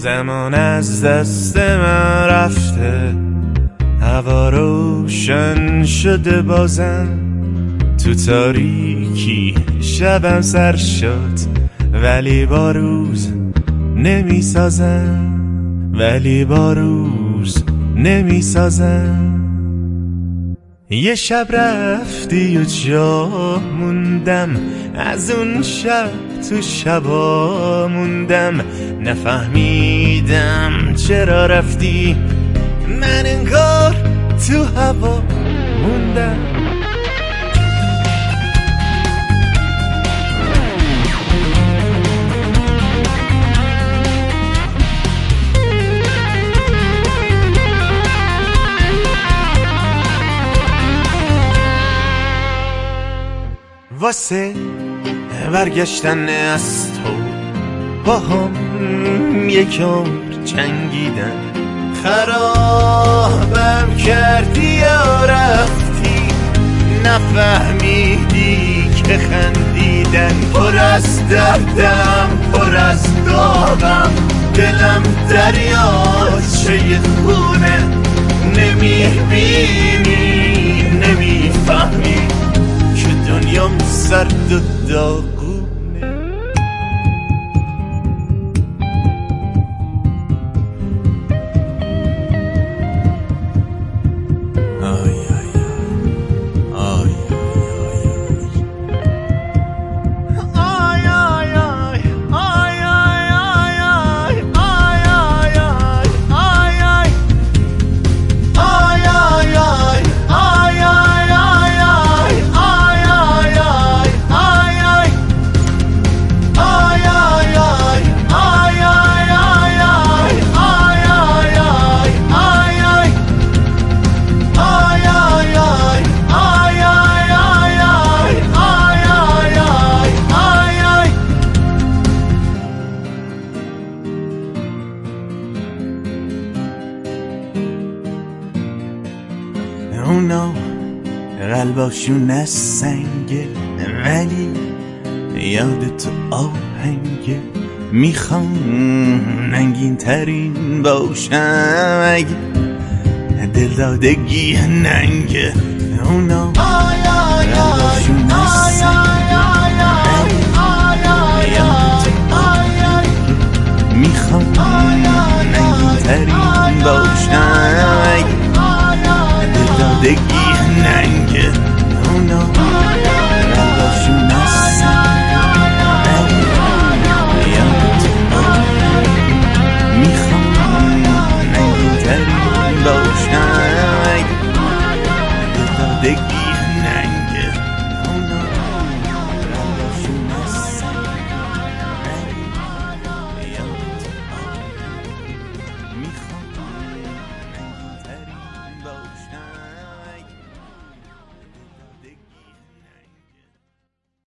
زمان از دست من رفته، هوا روشن شده بازم، تو تاریکی شبم سر شد ولی با روز نمی سازم، ولی با روز نمی سازم. یه شب رفتی و جا موندم، از اون شب تو شبا موندم، نفهمیدم چرا رفتی، من انگار تو هوا موندم. واسه برگشتن از تو با هم یک عمر جنگیدن، خرابم کردی و رفتی، نفهمیدی که خندیدن پر از دردم، پر از داغم، دلم دریاچه خونه، نمیبینی نمیفهمی که دنیام سرد و داغونه. اونا قلباشون از سنگه ولی یاد تو آهنگه، میخوام ننگین ترین باشم اگه دلدادگی ننگه. اونا قلباشون از سنگه ولی یاد تو آهنگه، میخوام ننگین ترین باشم اگه دلدادگی